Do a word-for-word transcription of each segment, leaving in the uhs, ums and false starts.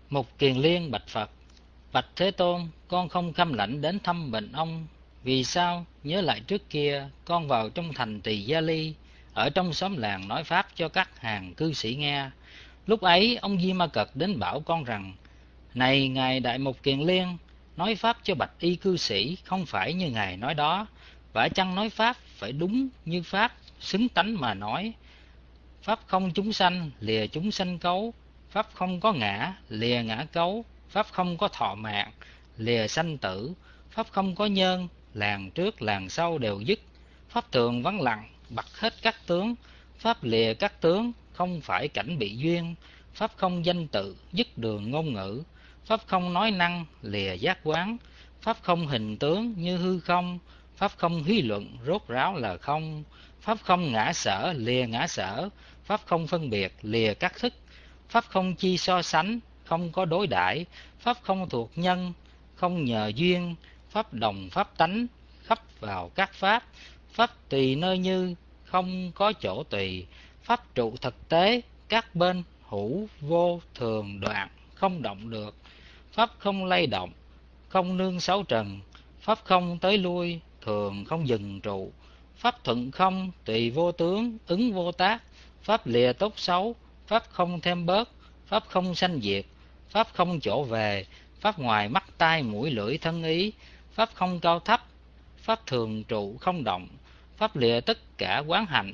Mục Kiền Liên bạch Phật: Bạch Thế Tôn, con không khâm lãnh đến thăm bệnh ông. Vì sao? Nhớ lại trước kia, con vào trong thành Tỳ Gia Ly, ở trong xóm làng nói pháp cho các hàng cư sĩ nghe. Lúc ấy, ông Di Ma Cật đến bảo con rằng: Này Ngài Đại Mục Kiền Liên, nói pháp cho bạch y cư sĩ không phải như Ngài nói đó. Phải chăng nói pháp phải đúng như pháp, xứng tánh mà nói. Pháp không chúng sanh, lìa chúng sanh cấu. Pháp không có ngã, lìa ngã cấu. Pháp không có thọ mạng, lìa sanh tử. Pháp không có nhân, làng trước làng sau đều dứt. Pháp thường vắng lặng, bật hết các tướng. Pháp lìa các tướng, không phải cảnh bị duyên. Pháp không danh tự, dứt đường ngôn ngữ. Pháp không nói năng, lìa giác quán. Pháp không hình tướng như hư không. Pháp không hí luận, rốt ráo là không. Pháp không ngã sở, lìa ngã sở. Pháp không phân biệt, lìa các thức. Pháp không chi so sánh, không có đối đãi. Pháp không thuộc nhân, không nhờ duyên. Pháp đồng pháp tánh, khắp vào các pháp. Pháp tùy nơi như, không có chỗ tùy. Pháp trụ thực tế, các bên hữu vô thường đoạn, không động được. Pháp không lay động, không nương sáu trần. Pháp không tới lui, thường không dừng trụ. Pháp thuận không, tùy vô tướng, ứng vô tác. Pháp lìa tốt xấu, pháp không thêm bớt. Pháp không sanh diệt, pháp không chỗ về. Pháp ngoài mắt tai mũi lưỡi thân ý. Pháp không cao thấp, pháp thường trụ không động. Pháp lìa tất cả quán hạnh.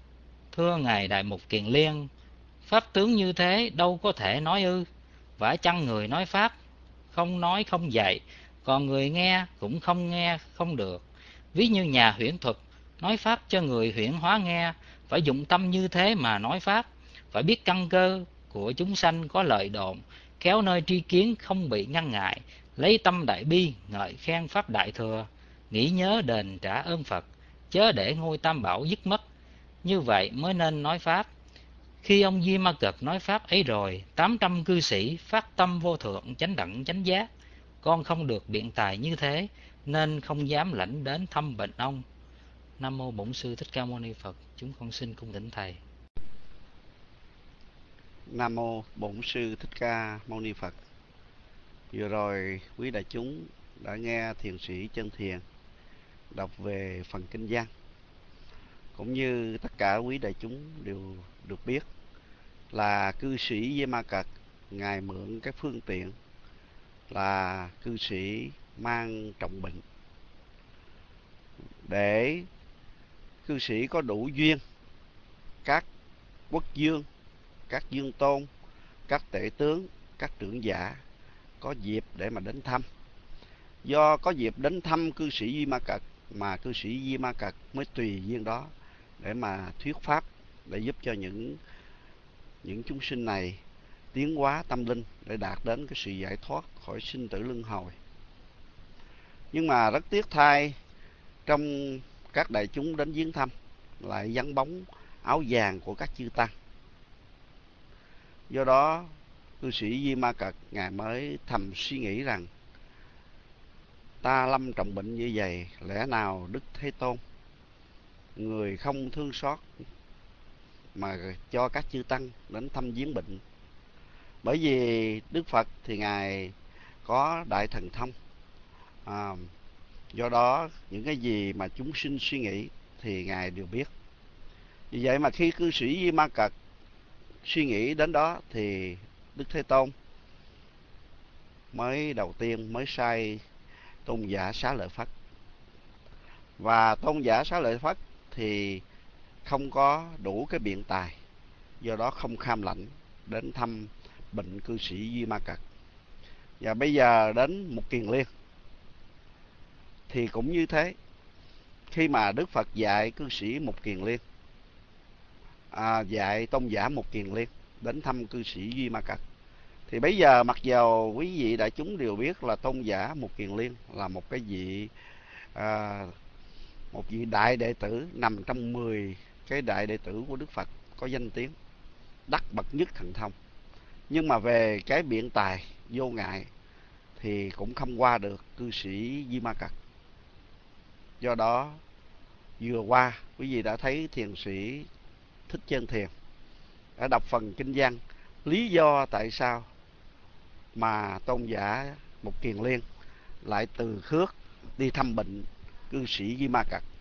Thưa Ngài Đại Mục Kiền Liên, pháp tướng như thế đâu có thể nói ư? Vả chăng người nói pháp không nói không dạy, còn người nghe cũng không nghe không được. Ví như nhà huyễn thuật nói pháp cho người huyễn hóa nghe, phải dụng tâm như thế mà nói pháp. Phải biết căn cơ của chúng sanh có lợi độn, kéo nơi tri kiến không bị ngăn ngại. Lấy tâm đại bi ngợi khen pháp đại thừa, nghĩ nhớ đền trả ơn Phật, chớ để ngôi tam bảo dứt mất. Như vậy mới nên nói pháp. Khi ông Di Ma Cật nói pháp ấy rồi, tám trăm cư sĩ phát tâm vô thượng chánh đẳng chánh giác. Con không được biện tài như thế, nên không dám lãnh đến thăm bệnh ông. Nam mô Bổn Sư Thích Ca Mâu Ni Phật. Chúng con xin cung thỉnh thầy. Nam mô Bổn Sư Thích Ca Mâu Ni Phật. Vừa rồi quý đại chúng đã nghe thiền sĩ Chân Thiền đọc về phần kinh văn. Cũng như tất cả quý đại chúng đều được biết là cư sĩ Di Ma Cật, Ngài mượn cái phương tiện là cư sĩ mang trọng bệnh để cư sĩ có đủ duyên, các quốc dương, các dương tôn, các tể tướng, các trưởng giả có dịp để mà đến thăm. Do có dịp đến thăm cư sĩ Di Ma Cật mà cư sĩ Di Ma Cật mới tùy duyên đó để mà thuyết pháp, để giúp cho những những chúng sinh này tiến hóa tâm linh để đạt đến cái sự giải thoát khỏi sinh tử luân hồi. Nhưng mà rất tiếc thay, trong các đại chúng đến viếng thăm lại vắng bóng áo vàng của các chư tăng. Do đó cư sĩ Di Ma Cật Ngài mới thầm suy nghĩ rằng: ta lâm trọng bệnh như vậy, lẽ nào Đức Thế Tôn, người không thương xót mà cho các chư tăng đến thăm viếng bệnh? Bởi vì Đức Phật thì Ngài có đại thần thông, à, do đó những cái gì mà chúng sinh suy nghĩ thì Ngài đều biết. Vì vậy mà khi cư sĩ Di Ma Cật suy nghĩ đến đó thì Đức Thế Tôn mới đầu tiên mới sai tôn giả Xá Lợi Phất. Và tôn giả Xá Lợi Phất thì không có đủ cái biện tài, do đó không kham lãnh đến thăm bệnh cư sĩ Di Ma Cật. Và bây giờ đến Mục Kiền Liên thì cũng như thế. Khi mà Đức Phật dạy cư sĩ Mục Kiền Liên, à, dạy tôn giả Mục Kiền Liên đến thăm cư sĩ Di Ma Cật, thì bây giờ mặc dầu quý vị đại chúng đều biết là tôn giả Mục Kiền Liên là một cái vị à, một vị đại đệ tử nằm trong mười cái đại đệ tử của Đức Phật có danh tiếng đắc bậc nhất thần thông, nhưng mà về cái biện tài vô ngại thì cũng không qua được cư sĩ Di Ma Cật. Do đó vừa qua quý vị đã thấy thiền sĩ Thích Chân Thiền đã đọc phần kinh văn lý do tại sao mà tôn giả Mục Kiền Liên lại từ khước đi thăm bệnh cư sĩ Di Ma Cật?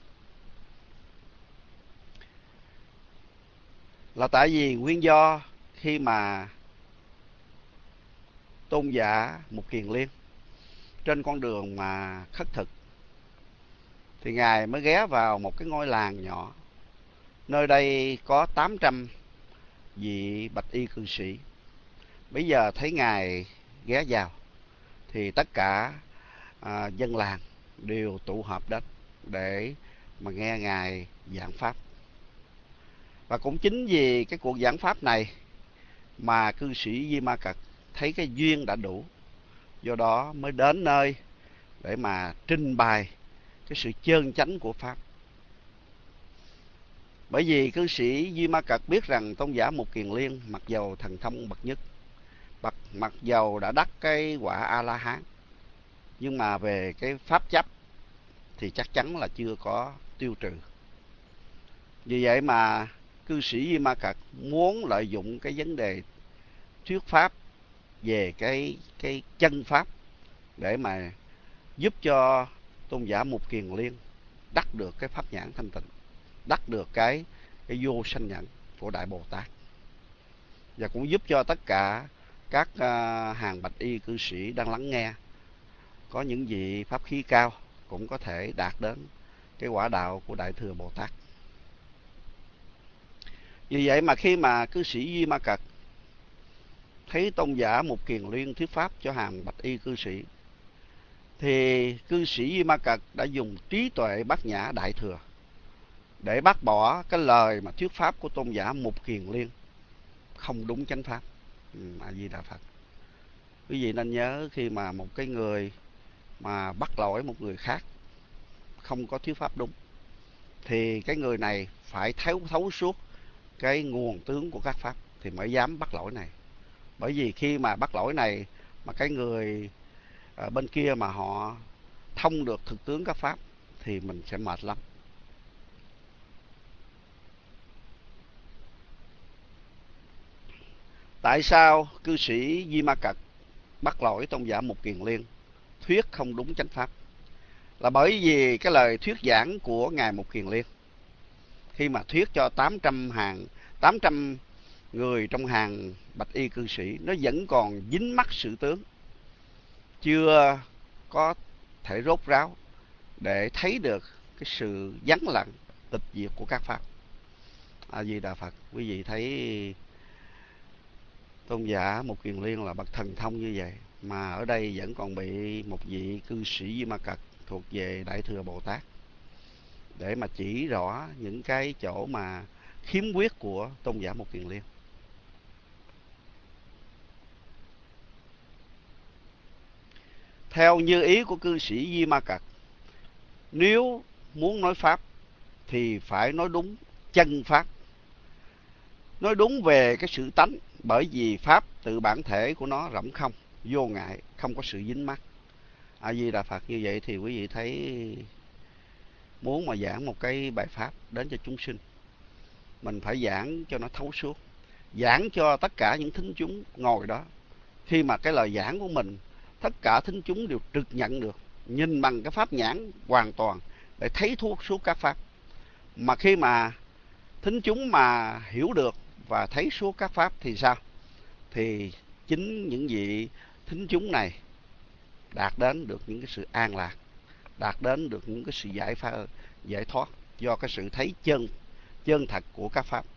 Là tại vì nguyên do khi mà tôn giả Mục Kiền Liên trên con đường mà khất thực thì Ngài mới ghé vào một cái ngôi làng nhỏ. Nơi đây có tám trăm vị bạch y cư sĩ. Bây giờ thấy Ngài ghé vào thì tất cả à, dân làng đều tụ họp đến để mà nghe Ngài giảng pháp. Và cũng chính vì cái cuộc giảng pháp này mà cư sĩ Di Ma Cật thấy cái duyên đã đủ, do đó mới đến nơi để mà trình bày cái sự chân chánh của pháp. Bởi vì cư sĩ Di Ma Cật biết rằng tôn giả Mục Kiền Liên mặc dầu thần thông bậc nhất, mặc, mặc dầu đã đắc cái quả A-la-hán, nhưng mà về cái pháp chấp thì chắc chắn là chưa có tiêu trừ. Vì vậy mà cư sĩ Di Ma Cật muốn lợi dụng cái vấn đề thuyết pháp về cái cái chân pháp để mà giúp cho tôn giả Mục Kiền Liên đắc được cái pháp nhãn thanh tịnh, đắc được cái cái vô sanh nhẫn của Đại Bồ Tát, và cũng giúp cho tất cả các uh, hàng bạch y cư sĩ đang lắng nghe, có những vị pháp khí cao cũng có thể đạt đến cái quả đạo của Đại Thừa Bồ Tát. Vì vậy mà khi mà cư sĩ Di Ma Cật thấy tôn giả Mục Kiền Liên thuyết pháp cho hàng bạch y cư sĩ, thì cư sĩ Di Ma Cật đã dùng trí tuệ bát nhã đại thừa để bác bỏ cái lời mà thuyết pháp của tôn giả Mục Kiền Liên không đúng chánh pháp. A Di Đà Phật. Quý vị nên nhớ, khi mà một cái người mà bắt lỗi một người khác không có thuyết pháp đúng, thì cái người này phải thấu thấu suốt cái nguồn tướng của các pháp thì mới dám bắt lỗi này. Bởi vì khi mà bắt lỗi này mà cái người ở bên kia mà họ thông được thực tướng các pháp thì mình sẽ mệt lắm. Tại sao cư sĩ Di Ma Cật bắt lỗi tôn giả Mục Kiền Liên thuyết không đúng chánh pháp? Là bởi vì cái lời thuyết giảng của ngài Mục Kiền Liên khi mà thuyết cho tám trăm hàng tám trăm người trong hàng bạch y cư sĩ, nó vẫn còn dính mắc sự tướng, chưa có thể rốt ráo để thấy được cái sự vắng lặng tịch diệt của các pháp. A Di Đà Phật. Quý vị thấy tôn giả Mục Kiền Liên là bậc thần thông như vậy, mà ở đây vẫn còn bị một vị cư sĩ Di Ma Cật thuộc về Đại Thừa Bồ Tát để mà chỉ rõ những cái chỗ mà khiếm khuyết của tôn giả Mục Kiền Liên. Theo như ý của cư sĩ Di Ma Cật, nếu muốn nói pháp thì phải nói đúng chân pháp, nói đúng về cái sự tánh, bởi vì pháp tự bản thể của nó rỗng không, vô ngại, không có sự dính mắc. A Di Đà Phật. Như vậy thì quý vị thấy, muốn mà giảng một cái bài pháp đến cho chúng sinh, mình phải giảng cho nó thấu suốt, giảng cho tất cả những thính chúng ngồi đó. Khi mà cái lời giảng của mình tất cả thính chúng đều trực nhận được, nhìn bằng cái pháp nhãn hoàn toàn để thấy thuốc suốt các pháp. Mà khi mà thính chúng mà hiểu được và thấy suốt các pháp thì sao? Thì chính những vị thính chúng này đạt đến được những cái sự an lạc, đạt đến được những cái sự giải pha, giải thoát do cái sự thấy chân chân thật của các pháp.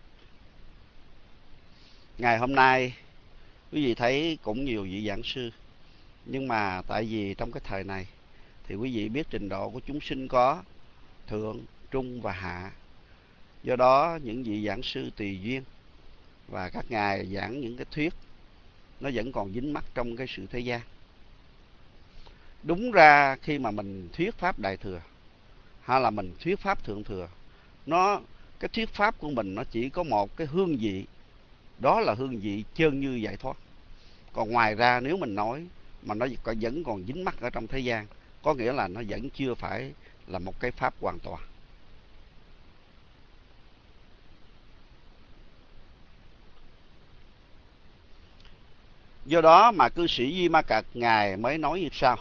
Ngày hôm nay quý vị thấy cũng nhiều vị giảng sư, nhưng mà tại vì trong cái thời này thì quý vị biết trình độ của chúng sinh có thượng, trung và hạ, do đó những vị giảng sư tùy duyên và các ngài giảng những cái thuyết nó vẫn còn dính mắc trong cái sự thế gian. Đúng ra khi mà mình thuyết pháp đại thừa hay là mình thuyết pháp thượng thừa, nó cái thuyết pháp của mình nó chỉ có một cái hương vị, đó là hương vị chân như giải thoát. Còn ngoài ra nếu mình nói mà nó vẫn còn dính mắc ở trong thế gian, có nghĩa là nó vẫn chưa phải là một cái pháp hoàn toàn. Do đó mà cư sĩ Di Ma Cật ngài mới nói như sau: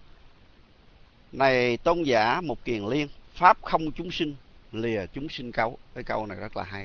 này tôn giả Mục Kiền Liên, pháp không chúng sinh, lìa chúng sinh cấu. Cái câu này rất là hay.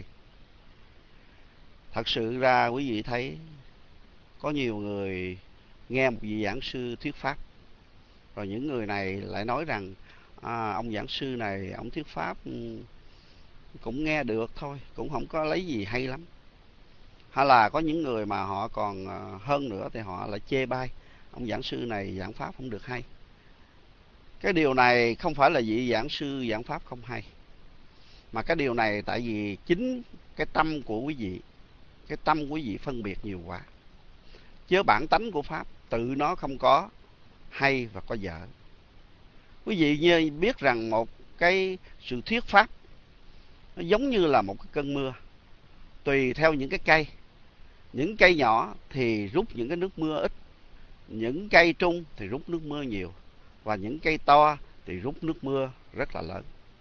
Thật sự ra quý vị thấy có nhiều người nghe một vị giảng sư thuyết pháp, rồi những người này lại nói rằng à, ông giảng sư này ông thuyết pháp cũng nghe được thôi, cũng không có lấy gì hay lắm. Hay là có những người mà họ còn hơn nữa thì họ lại chê bai ông giảng sư này giảng pháp không được hay. Cái điều này không phải là vị giảng sư giảng pháp không hay, mà cái điều này tại vì chính cái tâm của quý vị, cái tâm của quý vị phân biệt nhiều quá. Chứ bản tánh của pháp tự nó không có hay và có dở. Quý vị như biết rằng một cái sự thuyết pháp nó giống như là một cái cơn mưa, tùy theo những cái cây. Những cây nhỏ thì rút những cái nước mưa ít, những cây trung thì rút nước mưa nhiều, và những cây to thì rút nước mưa rất là lớn.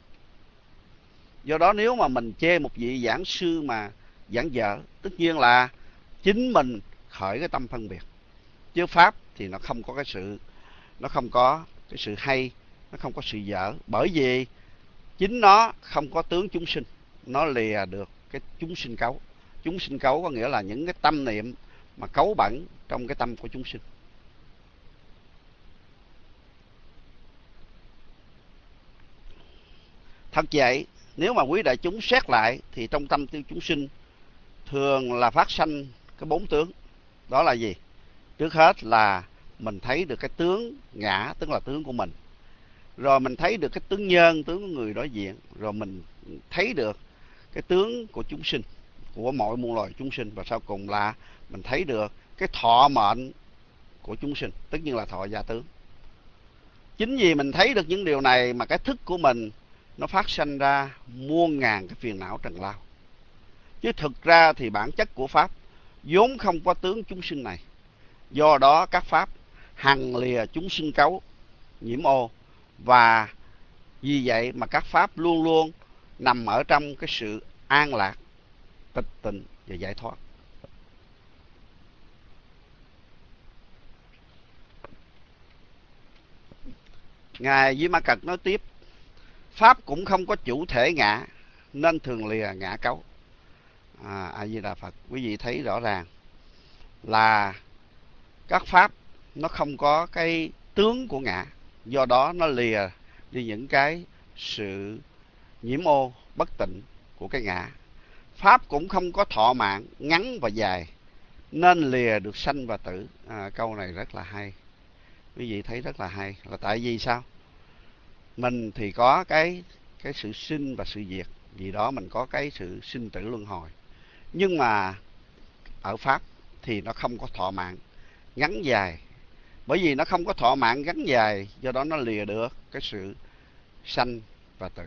Do đó nếu mà mình chê một vị giảng sư mà giảng dở, tất nhiên là chính mình khởi cái tâm phân biệt. Chứ pháp thì nó không có cái sự nó không có cái sự hay, nó không có sự dở, bởi vì chính nó không có tướng chúng sinh, nó lìa được cái chúng sinh cấu. Chúng sinh cấu có nghĩa là những cái tâm niệm mà cấu bẩn trong cái tâm của chúng sinh. Thật vậy, nếu mà quý đại chúng xét lại thì trong tâm tiêu chúng sinh thường là phát sanh cái bốn tướng. Đó là gì? Trước hết là mình thấy được cái tướng ngã, tức là tướng của mình. Rồi mình thấy được cái tướng nhân, tướng của người đối diện. Rồi mình thấy được cái tướng của chúng sinh, của mọi muôn loài chúng sinh. Và sau cùng là mình thấy được cái thọ mệnh của chúng sinh, tất nhiên là thọ gia tướng. Chính vì mình thấy được những điều này mà cái thức của mình nó phát sanh ra muôn ngàn cái phiền não trần lao. Chứ thực ra thì bản chất của pháp vốn không có tướng chúng sinh này. Do đó các pháp hằng lìa chúng sinh cấu, nhiễm ô. Và vì vậy mà các pháp luôn luôn nằm ở trong cái sự an lạc, tịch tịnh và giải thoát. Ngài Di Ma Cật nói tiếp: pháp cũng không có chủ thể ngã, nên thường lìa ngã cấu. À, A Di Đà Phật. Quý vị thấy rõ ràng là các pháp nó không có cái tướng của ngã, do đó nó lìa đi những cái sự nhiễm ô bất tịnh của cái ngã. Pháp cũng không có thọ mạng ngắn và dài, nên lìa được sanh và tử. À, câu này rất là hay. Quý vị thấy rất là hay. Là tại vì sao? Mình thì có cái cái sự sinh và sự diệt, vì đó mình có cái sự sinh tử luân hồi. Nhưng mà ở pháp thì nó không có thọ mạng ngắn dài. Bởi vì nó không có thọ mạng ngắn dài, do đó nó lìa được cái sự sanh và tử.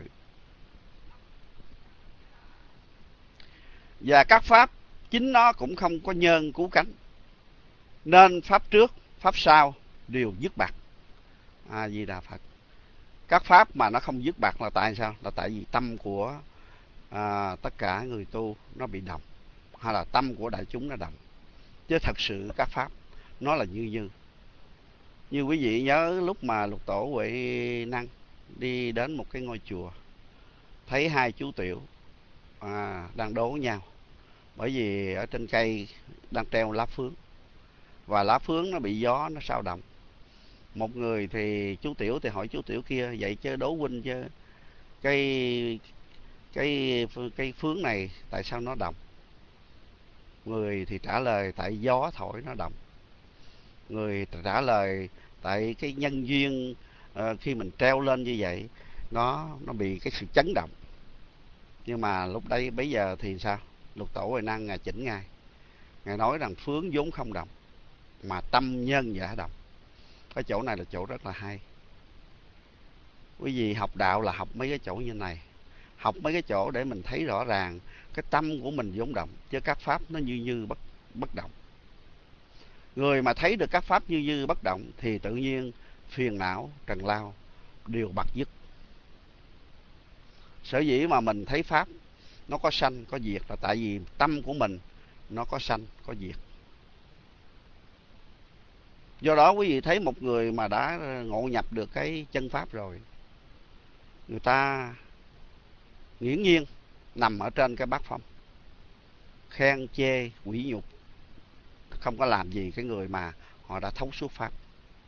Và các pháp chính nó cũng không có nhân cứu cánh, nên pháp trước pháp sau đều dứt bạc. A Di Đà Phật. Các pháp mà nó không dứt bạc là tại sao? Là tại vì tâm của à, tất cả người tu nó bị động, hay là tâm của đại chúng nó động. Chứ thật sự các pháp nó là như như Như quý vị nhớ lúc mà Lục Tổ Huệ Năng đi đến một cái ngôi chùa, thấy hai chú tiểu à, đang đố nhau. Bởi vì ở trên cây đang treo lá phướng, và lá phướng nó bị gió nó sao động. Một người thì chú tiểu thì hỏi chú tiểu kia: vậy chứ đố huynh chứ cái cái cái phướng này tại sao nó động? Người thì trả lời: tại gió thổi nó động. Người trả lời: tại cái nhân duyên uh, khi mình treo lên như vậy, nó nó bị cái sự chấn động. Nhưng mà lúc đấy bây giờ thì sao? Lục Tổ Huệ Năng ngài chỉnh ngài, ngài nói rằng phướng vốn không động, mà tâm nhân giả động. Cái chỗ này là chỗ rất là hay. Quý vị học đạo là học mấy cái chỗ như này, học mấy cái chỗ để mình thấy rõ ràng cái tâm của mình vốn động, chứ các pháp nó như như bất bất động. Người mà thấy được các pháp như như bất động thì tự nhiên phiền não trần lao đều bật dứt. Sở dĩ mà mình thấy pháp nó có sanh có diệt là tại vì tâm của mình nó có sanh có diệt. Do đó quý vị thấy một người mà đã ngộ nhập được cái chân pháp rồi, người ta nghiễm nhiên nằm ở trên cái bát phong, khen chê quỷ nhục, không có làm gì cái người mà họ đã thấu suốt pháp.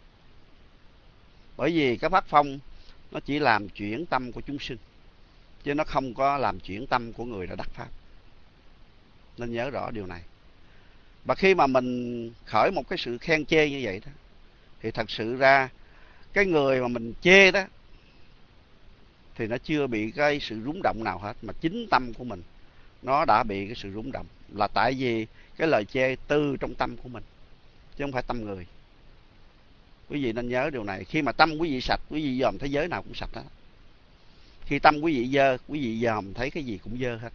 Bởi vì cái bát phong nó chỉ làm chuyển tâm của chúng sinh, chứ nó không có làm chuyển tâm của người đã đắc pháp. Nên nhớ rõ điều này. Và khi mà mình khởi một cái sự khen chê như vậy đó, thì thật sự ra cái người mà mình chê đó thì nó chưa bị cái sự rúng động nào hết, mà chính tâm của mình nó đã bị cái sự rúng động, là tại vì cái lời chê từ trong tâm của mình, chứ không phải tâm người. Quý vị nên nhớ điều này. Khi mà tâm quý vị sạch, quý vị dòm thế giới nào cũng sạch hết. Khi tâm quý vị dơ, quý vị dòm thấy cái gì cũng dơ hết.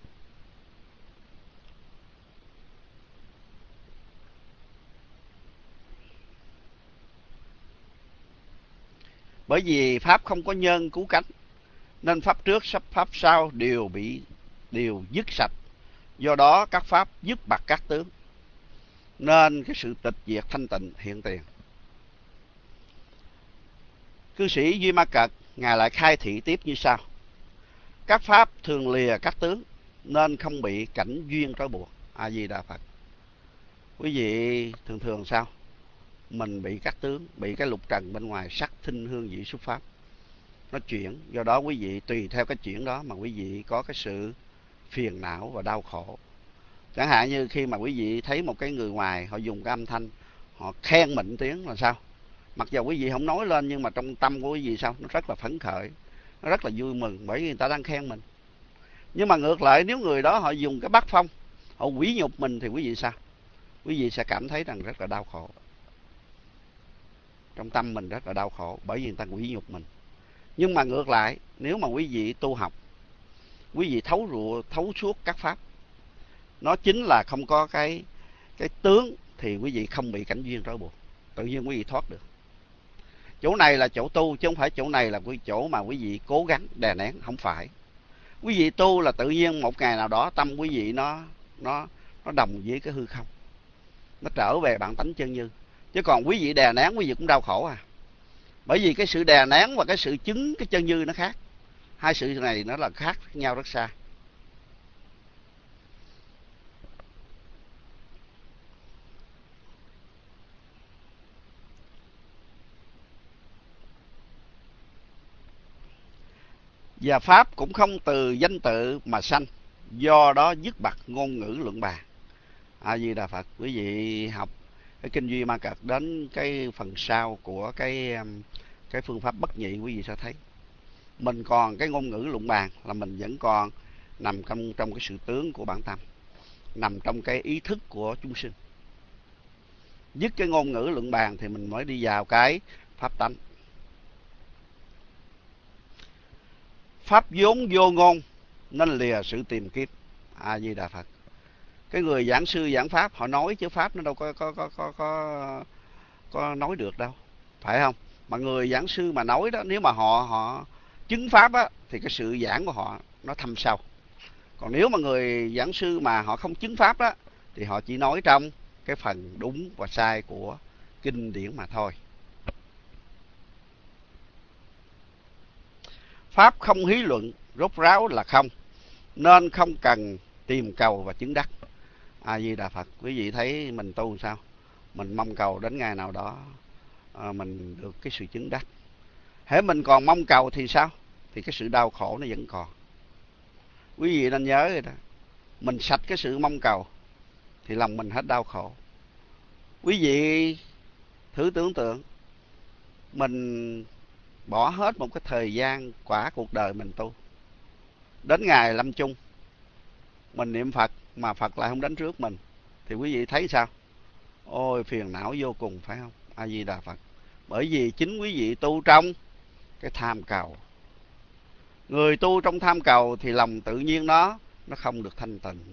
Bởi vì pháp không có nhân cứu cánh, nên pháp trước sắp pháp sau đều bị đều dứt sạch. Do đó các pháp dứt bạc các tướng, nên cái sự tịch diệt thanh tịnh hiện tiền. Cư sĩ Duy Ma Cật ngài lại khai thị tiếp như sau: các pháp thường lìa các tướng, nên không bị cảnh duyên trói buộc. A Di Đà Phật. Quý vị thường thường sao? Mình bị các tướng, bị cái lục trần bên ngoài sắc thinh hương vị xúc pháp nó chuyển. Do đó quý vị tùy theo cái chuyển đó mà quý vị có cái sự phiền não và đau khổ. Chẳng hạn như khi mà quý vị thấy một cái người ngoài họ dùng cái âm thanh, họ khen mình tiếng là sao? Mặc dù quý vị không nói lên, nhưng mà trong tâm của quý vị sao? Nó rất là phấn khởi, nó rất là vui mừng, bởi vì người ta đang khen mình. Nhưng mà ngược lại, nếu người đó họ dùng cái bát phong, họ quỷ nhục mình, thì quý vị sao? Quý vị sẽ cảm thấy rằng rất là đau khổ. Trong tâm mình rất là đau khổ, bởi vì người ta quỷ nhục mình. Nhưng mà ngược lại, nếu mà quý vị tu học, quý vị thấu rụa, thấu suốt các pháp, nó chính là không có cái cái tướng, thì quý vị không bị cảnh duyên trói buộc, tự nhiên quý vị thoát được. Chỗ này là chỗ tu, chứ không phải chỗ này là cái chỗ mà quý vị cố gắng đè nén, không phải. Quý vị tu là tự nhiên một ngày nào đó tâm quý vị nó nó nó đồng với cái hư không, nó trở về bản tánh chân như. Chứ còn quý vị đè nén, quý vị cũng đau khổ à. Bởi vì cái sự đè nén và cái sự chứng cái chân như nó khác. Hai sự này nó là khác nhau rất xa. Và pháp cũng không từ danh tự mà sanh, do đó dứt bặt ngôn ngữ luận bàn. A Di Đà Phật. Quý vị học cái kinh Duy Ma Cật đến cái phần sau của cái cái phương pháp bất nhị, quý vị sẽ thấy mình còn cái ngôn ngữ luận bàn, là mình vẫn còn nằm trong trong cái sự tướng của bản tâm, nằm trong cái ý thức của chúng sinh. Dứt cái ngôn ngữ luận bàn thì mình mới đi vào cái pháp tánh. Pháp vốn vô ngôn, nên lìa sự tìm kiếm. A Di Đà Phật. Cái người giảng sư giảng pháp họ nói, chứ pháp nó đâu có có có có có, có nói được đâu, phải không? Mà người giảng sư mà nói đó, nếu mà họ họ chứng pháp á, thì cái sự giảng của họ nó thâm sâu. Còn nếu mà người giảng sư mà họ không chứng pháp đó, thì họ chỉ nói trong cái phần đúng và sai của kinh điển mà thôi. Pháp không hí luận, rốt ráo là không, nên không cần tìm cầu và chứng đắc. A Di Đà Phật. Quý vị thấy mình tu sao? Mình mong cầu đến ngày nào đó à, mình được cái sự chứng đắc. Hễ mình còn mong cầu thì sao? Thì cái sự đau khổ nó vẫn còn. Quý vị nên nhớ rồi đó. Mình sạch cái sự mong cầu thì lòng mình hết đau khổ. Quý vị thử tưởng tượng, mình bỏ hết một cái thời gian quả cuộc đời mình tu, đến ngày lâm chung mình niệm Phật mà Phật lại không đến trước mình, thì quý vị thấy sao? Ôi phiền não vô cùng, phải không? A Di Đà Phật. Bởi vì chính quý vị tu trong cái tham cầu. Người tu trong tham cầu thì lòng tự nhiên nó nó không được thanh tịnh.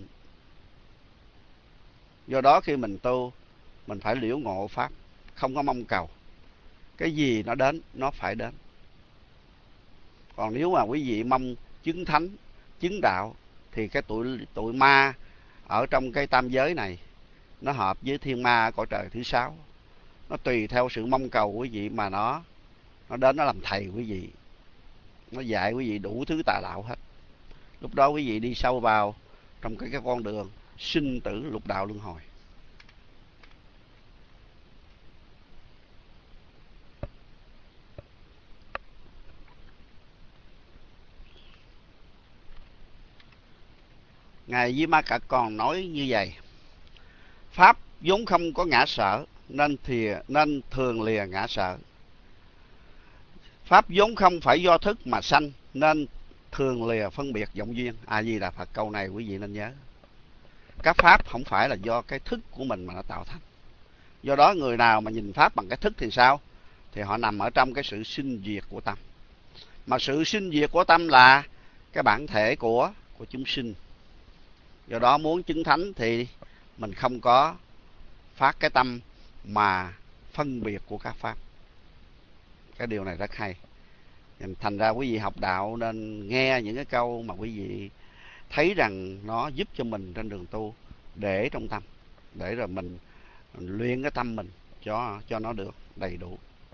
Do đó khi mình tu, mình phải liễu ngộ pháp, không có mong cầu. Cái gì nó đến, nó phải đến. Còn nếu mà quý vị mong chứng thánh, chứng đạo, thì cái tụi tụi ma ở trong cái tam giới này nó hợp với thiên ma ở cõi trời thứ sáu, nó tùy theo sự mong cầu của quý vị mà nó nó đến nó làm thầy quý vị, nó dạy quý vị đủ thứ tà đạo hết. Lúc đó quý vị đi sâu vào trong cái, cái con đường sinh tử lục đạo luân hồi. Ngài Di Ma Cật còn nói như vậy: pháp vốn không có ngã sở, nên thì nên thường lìa ngã sở. Pháp vốn không phải do thức mà sanh, nên thường lìa phân biệt vọng duyên. A Di Đà Phật. Câu này quý vị nên nhớ. Các pháp không phải là do cái thức của mình mà nó tạo thành. Do đó người nào mà nhìn pháp bằng cái thức thì sao? Thì họ nằm ở trong cái sự sinh diệt của tâm. Mà sự sinh diệt của tâm là cái bản thể của của chúng sinh. Do đó muốn chứng thánh thì mình không có phát cái tâm mà phân biệt của các pháp. Cái điều này rất hay. Thành ra quý vị học đạo nên nghe những cái câu mà quý vị thấy rằng nó giúp cho mình trên đường tu, để trong tâm, để rồi mình, mình luyện cái tâm mình cho cho nó được đầy đủ.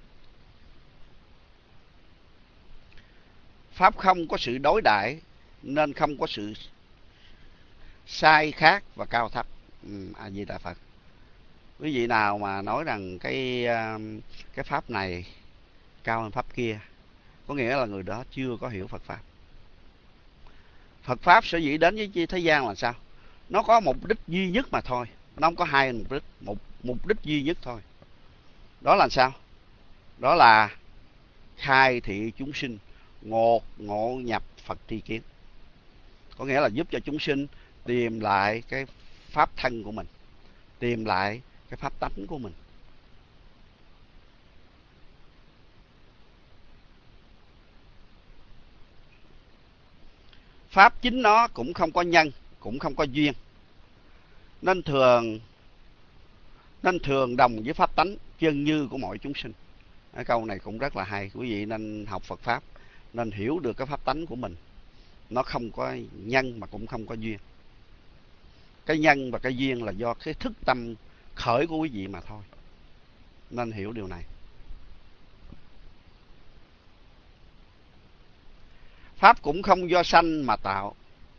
Pháp không có sự đối đãi, nên không có sự sai khác và cao thấp. Ừ, A Di Đà Phật. Quý vị nào mà nói rằng cái cái pháp này cao hơn pháp kia, có nghĩa là người đó chưa có hiểu Phật pháp. Phật pháp sở dĩ đến với thế gian là sao? Nó có mục đích duy nhất mà thôi. Nó không có hai mục đích, một mục đích duy nhất thôi. Đó là sao? Đó là khai thị chúng sinh ngột ngộ nhập Phật tri kiến. Có nghĩa là giúp cho chúng sinh tìm lại cái pháp thân của mình, tìm lại cái pháp tánh của mình. Pháp chính nó cũng không có nhân, cũng không có duyên, nên thường nên thường đồng với pháp tánh chân như của mọi chúng sinh. Cái câu này cũng rất là hay. Quý vị nên học Phật pháp, nên hiểu được cái pháp tánh của mình. Nó không có nhân mà cũng không có duyên. Cái nhân và cái duyên là do cái thức tâm khởi của quý vị mà thôi. Nên hiểu điều này. Pháp cũng không do sanh mà tạo,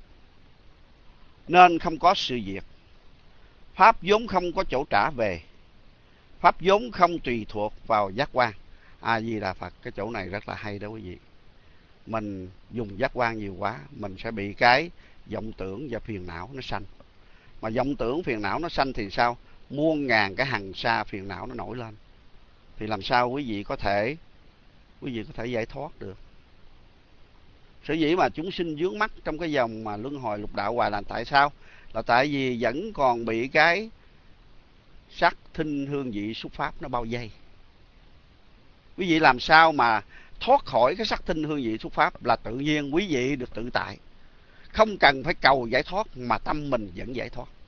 nên không có sự diệt. Pháp vốn không có chỗ trả về. Pháp vốn không tùy thuộc vào giác quan. A Di Đà Phật. Cái chỗ này rất là hay đó quý vị. Mình dùng giác quan nhiều quá, mình sẽ bị cái vọng tưởng và phiền não nó sanh. Mà vọng tưởng phiền não nó sanh thì sao? Muôn ngàn cái hằng sa phiền não nó nổi lên. Thì làm sao quý vị có thể quý vị có thể giải thoát được? Sở dĩ mà chúng sinh vướng mắc trong cái dòng mà luân hồi lục đạo hoài là tại sao? Là tại vì vẫn còn bị cái sắc thinh hương vị xúc pháp nó bao vây. Quý vị làm sao mà thoát khỏi cái sắc thinh hương vị xúc pháp? Là tự nhiên quý vị được tự tại, không cần phải cầu giải thoát mà tâm mình vẫn giải thoát.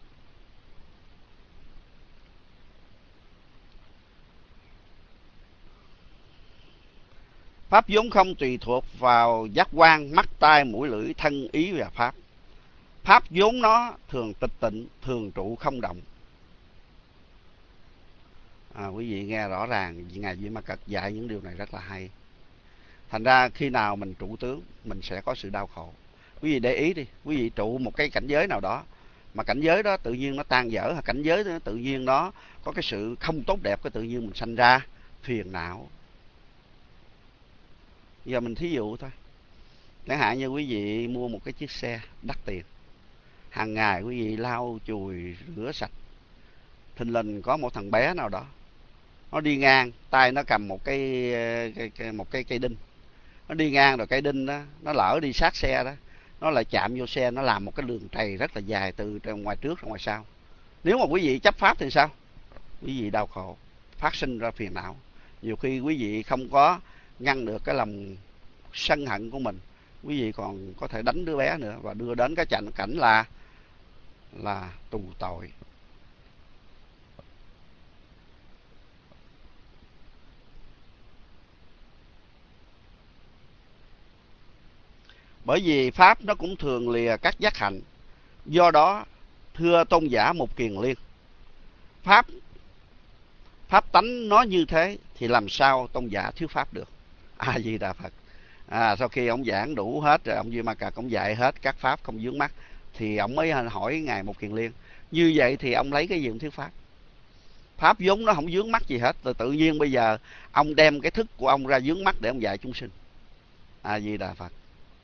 Pháp vốn không tùy thuộc vào giác quan, mắt, tai, mũi, lưỡi, thân, ý và pháp. Pháp vốn nó thường tịch tịnh, thường trụ không động. À, quý vị nghe rõ ràng, Ngài Di Ma Cật dạy những điều này rất là hay. Thành ra khi nào mình trụ tướng, mình sẽ có sự đau khổ. Quý vị để ý đi, quý vị trụ một cái cảnh giới nào đó, mà cảnh giới đó tự nhiên nó tan dở, hoặc cảnh giới đó tự nhiên nó có cái sự không tốt đẹp, cái tự nhiên mình sanh ra phiền não. Giờ mình thí dụ thôi. Chẳng hạn như quý vị mua một cái chiếc xe đắt tiền, hàng ngày quý vị lau chùi rửa sạch, thình lình có một thằng bé nào đó nó đi ngang, tay nó cầm một cái, cái, cái một cái cây đinh, nó đi ngang rồi cây đinh đó nó lỡ đi sát xe đó, nó lại chạm vô xe, nó làm một cái đường trầy rất là dài từ ngoài trước ra ngoài sau. Nếu mà quý vị chấp pháp thì sao? Quý vị đau khổ, phát sinh ra phiền não. Nhiều khi quý vị không có ngăn được cái lòng sân hận của mình, quý vị còn có thể đánh đứa bé nữa, và đưa đến cái cảnh cảnh là là tù tội. Bởi vì pháp nó cũng thường lìa các giác hạnh. Do đó thưa tôn giả Mục Kiền Liên, pháp pháp tánh nó như thế thì làm sao tôn giả thuyết pháp được? A Di Đà Phật. À, sau khi ông giảng đủ hết rồi, ông Duy Ma Cật ông dạy hết các pháp không vướng mắc, thì ông mới hỏi ngài Một Kiền Liên, như vậy thì ông lấy cái gì ông thuyết pháp? Pháp vốn nó không vướng mắc gì hết, rồi tự nhiên bây giờ ông đem cái thức của ông ra vướng mắc để ông dạy chúng sinh. A Di Đà Phật.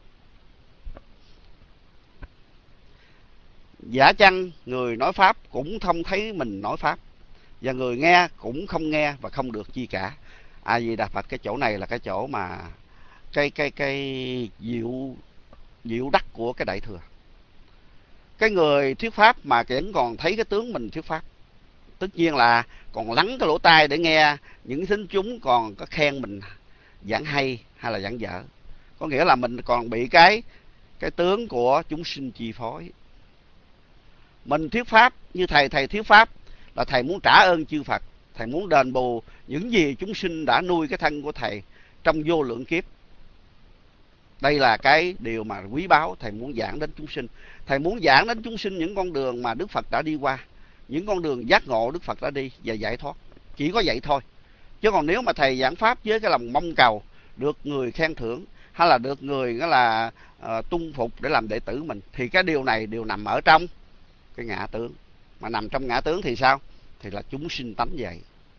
Giả chăng người nói pháp cũng không thấy mình nói pháp, và người nghe cũng không nghe và không được chi cả. A Di Đà Phật. Cái chỗ này là cái chỗ mà cái cái cái diệu diệu đắc của cái Đại Thừa. Cái người thuyết pháp mà vẫn còn thấy cái tướng mình thuyết pháp, tất nhiên là còn lắng cái lỗ tai để nghe những thính chúng còn có khen mình giảng hay hay là giảng dở. Có nghĩa là mình còn bị cái cái tướng của chúng sinh chi phối. Mình thuyết pháp như thầy thầy thuyết pháp là thầy muốn trả ơn chư Phật, thầy muốn đền bù những gì chúng sinh đã nuôi cái thân của thầy trong vô lượng kiếp. Đây là cái điều mà quý báu thầy muốn giảng đến chúng sinh. Thầy muốn giảng đến chúng sinh những con đường mà Đức Phật đã đi qua, những con đường giác ngộ Đức Phật đã đi và giải thoát. Chỉ có vậy thôi. Chứ còn nếu mà thầy giảng pháp với cái lòng mong cầu được người khen thưởng, hay là được người đó là uh, tung phục để làm đệ tử mình, thì cái điều này đều nằm ở trong cái ngã tướng. Mà nằm trong ngã tướng thì sao? Thì là chúng sinh tánh vậy.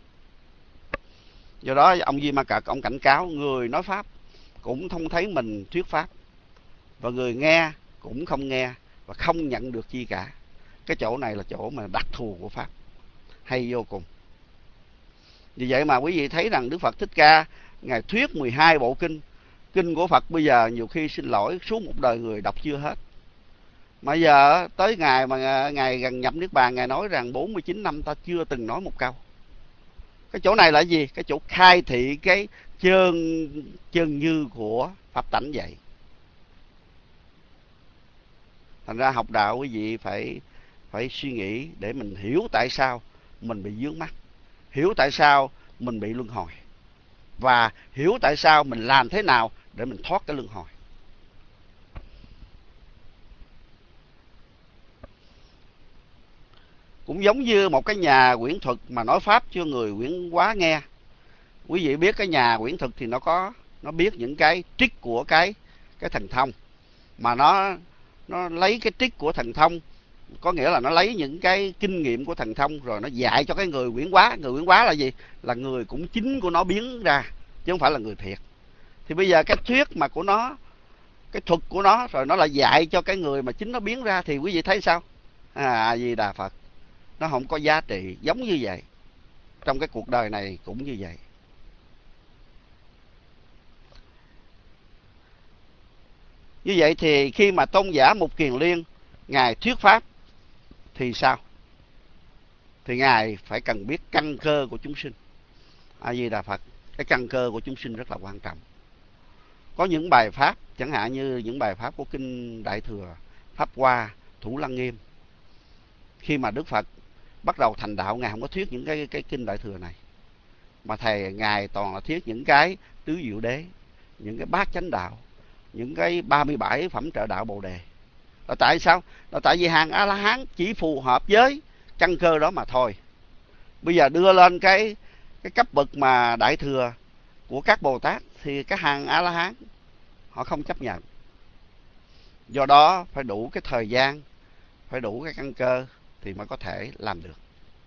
Do đó ông Di Ma Cật ông cảnh cáo người nói pháp cũng không thấy mình thuyết pháp, và người nghe cũng không nghe và không nhận được chi cả. Cái chỗ này là chỗ mà đặc thù của pháp, hay vô cùng. Vì vậy mà quý vị thấy rằng Đức Phật Thích Ca ngài thuyết mười hai bộ kinh. Kinh của Phật bây giờ nhiều khi xin lỗi suốt một đời người đọc chưa hết. Mà giờ tới ngày mà ngài gần nhập Niết Bàn, ngài nói rằng bốn mươi chín năm ta chưa từng nói một câu. Cái chỗ này là gì? Cái chỗ khai thị cái chân chân như của pháp tánh vậy. Thành ra học đạo quý vị phải phải suy nghĩ để mình hiểu tại sao mình bị vướng mắc, hiểu tại sao mình bị luân hồi, và hiểu tại sao mình làm thế nào để mình thoát cái luân hồi. Cũng giống như một cái nhà quyển thuật mà nói pháp cho người quyển hóa nghe. Quý vị biết cái nhà quyển thuật thì nó có nó biết những cái trích của cái cái thần thông, mà nó nó lấy cái trích của thần thông, có nghĩa là nó lấy những cái kinh nghiệm của thần thông rồi nó dạy cho cái người quyển hóa. Người quyển hóa là gì? Là người cũng chính của nó biến ra, chứ không phải là người thiệt. Thì bây giờ cái thuyết mà của nó, cái thuật của nó, rồi nó lại dạy cho cái người mà chính nó biến ra, thì quý vị thấy sao? À, A Di Đà Phật. Nó không có giá trị. Giống như vậy, trong cái cuộc đời này cũng như vậy. Như vậy thì khi mà tôn giả Một Kiền Liên ngài thuyết pháp thì sao? Thì ngài phải cần biết căn cơ của chúng sinh. A Di Đà Phật. Cái căn cơ của chúng sinh rất là quan trọng. Có những bài pháp, chẳng hạn như những bài pháp của kinh Đại Thừa, Pháp Hoa, Thủ Lăng Nghiêm. Khi mà Đức Phật bắt đầu thành đạo, ngài không có thuyết những cái cái kinh Đại Thừa này, mà thầy ngài toàn là thuyết những cái tứ diệu đế, những cái bát chánh đạo, những cái ba mươi bảy phẩm trợ đạo Bồ Đề. Là tại sao? Là tại vì hàng A La Hán chỉ phù hợp với căn cơ đó mà thôi. Bây giờ đưa lên cái cái cấp bậc mà Đại Thừa của các Bồ Tát thì các hàng A La Hán họ không chấp nhận. Do đó phải đủ cái thời gian, phải đủ cái căn cơ thì mới có thể làm được.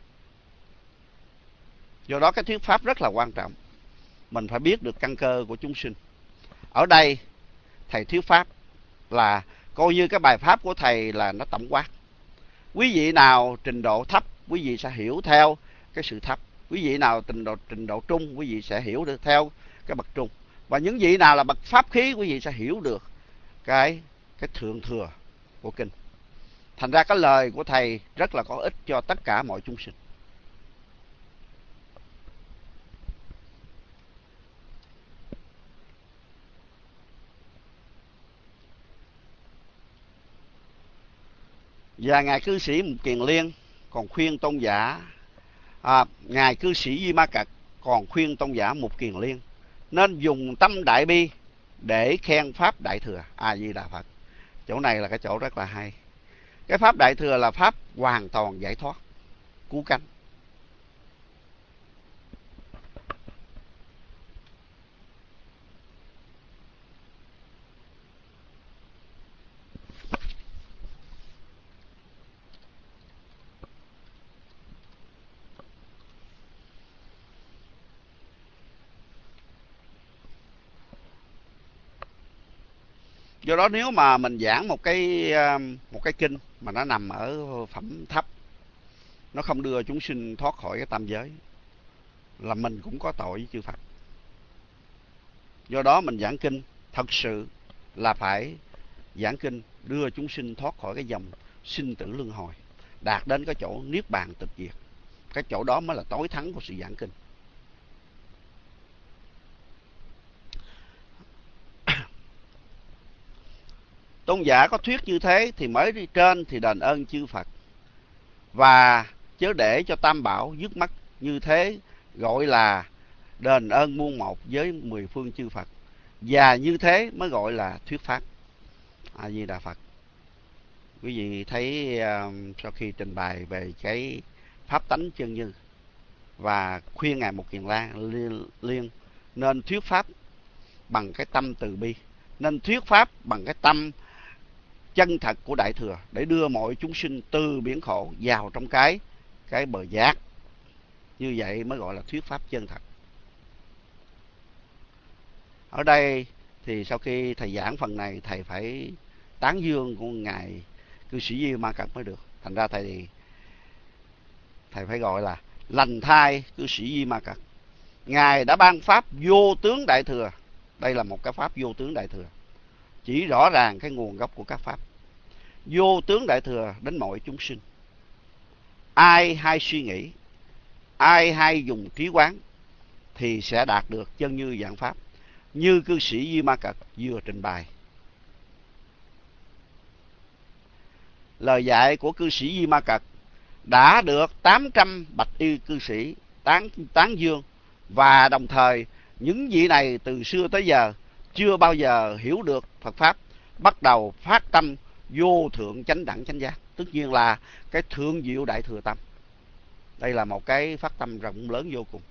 Do đó cái thuyết pháp rất là quan trọng. Mình phải biết được căn cơ của chúng sinh. Ở đây thầy thuyết pháp là coi như cái bài pháp của thầy là nó tổng quát. Quý vị nào trình độ thấp, quý vị sẽ hiểu theo cái sự thấp. Quý vị nào trình độ trình độ trung, quý vị sẽ hiểu được theo cái bậc trung. Và những vị nào là bậc pháp khí, quý vị sẽ hiểu được cái cái thượng thừa của kinh. Thành ra cái lời của thầy rất là có ích cho tất cả mọi chúng sinh. Và ngài cư sĩ Một Kiền Liên còn khuyên tôn giả à, ngài cư sĩ Di Ma Cật còn khuyên tôn giả Một Kiền Liên nên dùng tâm đại bi để khen pháp Đại Thừa. A Di Đà Phật. Chỗ này là cái chỗ rất là hay. Cái pháp Đại Thừa là pháp hoàn toàn giải thoát, cứu cánh. Do đó nếu mà mình giảng một cái một cái kinh mà nó nằm ở phẩm thấp, nó không đưa chúng sinh thoát khỏi cái tam giới, là mình cũng có tội với chư Phật. Do đó mình giảng kinh thật sự là phải giảng kinh đưa chúng sinh thoát khỏi cái dòng sinh tử luân hồi, đạt đến cái chỗ niết bàn tịch diệt. Cái chỗ đó mới là tối thắng của sự giảng kinh. Tôn giả có thuyết như thế thì mới đi trên thì đền ơn chư Phật, và chớ để cho tam bảo dứt mất, như thế gọi là đền ơn muôn một với mười phương chư Phật, và như thế mới gọi là thuyết pháp. A Di Đà Phật. Quý vị thấy uh, sau khi trình bày về cái pháp tánh chân như và khuyên ngài Một Kiền Lan liên, liên nên thuyết pháp bằng cái tâm từ bi, nên thuyết pháp bằng cái tâm chân thật của Đại Thừa, để đưa mọi chúng sinh từ biển khổ vào trong cái cái bờ giác. Như vậy mới gọi là thuyết pháp chân thật. Ở đây thì sau khi thầy giảng phần này, thầy phải tán dương của ngài cư sĩ Di Ma Cật mới được. Thành ra thầy thầy phải gọi là lành thai cư sĩ Di Ma Cật. Ngài đã ban pháp vô tướng Đại Thừa. Đây là một cái pháp vô tướng Đại Thừa, chỉ rõ ràng cái nguồn gốc của các pháp. Vô tướng Đại Thừa đến mọi chúng sinh. Ai hay suy nghĩ, ai hay dùng trí quán thì sẽ đạt được chân như vạn pháp, như cư sĩ Di Ma Cật vừa trình bày. Lời dạy của cư sĩ Di Ma Cật đã được tám trăm bạch y cư sĩ tán, tán dương, và đồng thời những vị này từ xưa tới giờ chưa bao giờ hiểu được Phật Pháp, bắt đầu phát tâm vô thượng chánh đẳng chánh giác, tất nhiên là cái thượng diệu Đại Thừa tâm. Đây là một cái phát tâm rộng lớn vô cùng.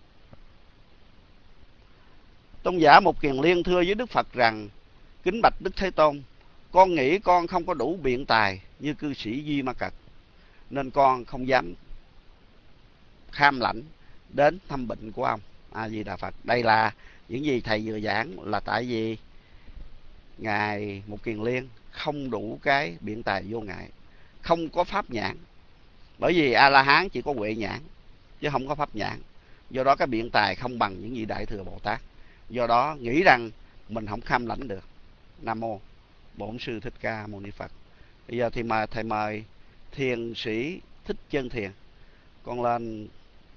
Tôn giả Một Kiền Liên thưa với Đức Phật rằng: kính bạch Đức Thế Tôn, con nghĩ con không có đủ biện tài như cư sĩ Di Ma Cật, nên con không dám kham lãnh đến thăm bệnh của ông. A Di Đà Phật. Đây là những gì thầy vừa giảng, là tại vì ngài Một Kiền Liên không đủ cái biện tài vô ngại, không có pháp nhãn. Bởi vì A La Hán chỉ có huệ nhãn chứ không có pháp nhãn. Do đó cái biện tài không bằng những vị Đại Thừa Bồ Tát. Do đó nghĩ rằng mình không kham lãnh được. Nam mô Bổn Sư Thích Ca Mâu Ni Phật. Bây giờ thì mà thầy mời thiền sĩ Thích Chân Thiền, con lên